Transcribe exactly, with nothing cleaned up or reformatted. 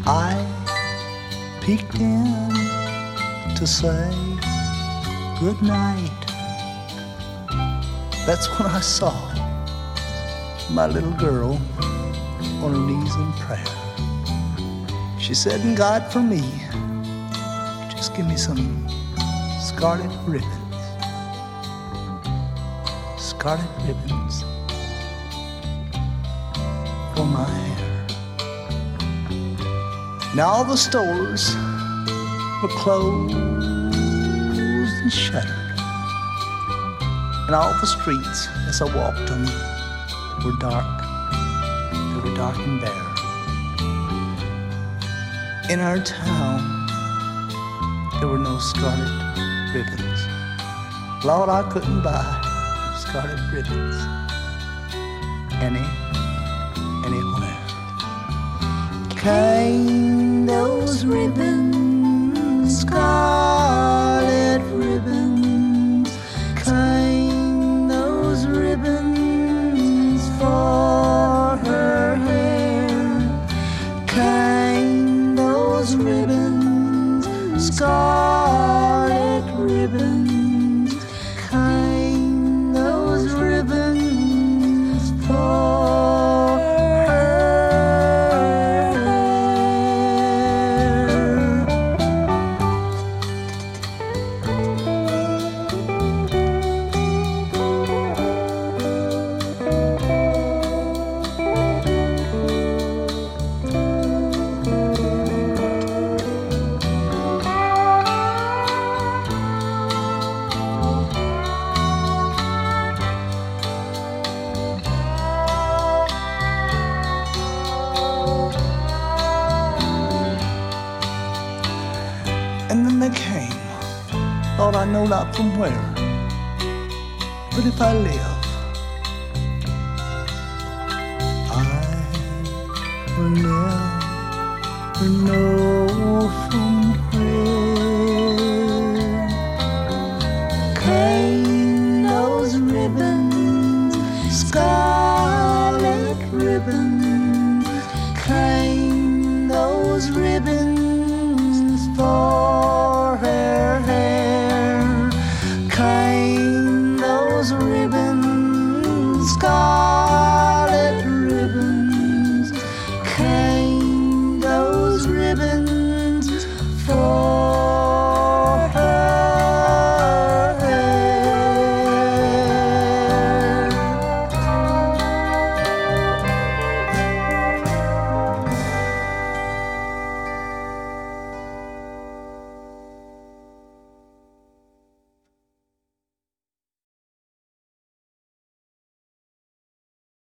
I peeked in to say good night. That's when I saw my little girl on her knees in prayer. She said, "And God, for me, just give me some scarlet ribbons, scarlet ribbons for my hair." Now all the stores were closed and shuttered, and all the streets as I walked them were dark, they were dark and bare. In our town, there were no scarlet ribbons. Lord, I couldn't buy scarlet ribbons any, anywhere. Came those ribbons, scarlet ribbons, came those ribbons for her hair, came those ribbons, scarlet ribbons, came those ribbons for her hair. And then they came, Lord, I know not from where, but if I live, I will never know from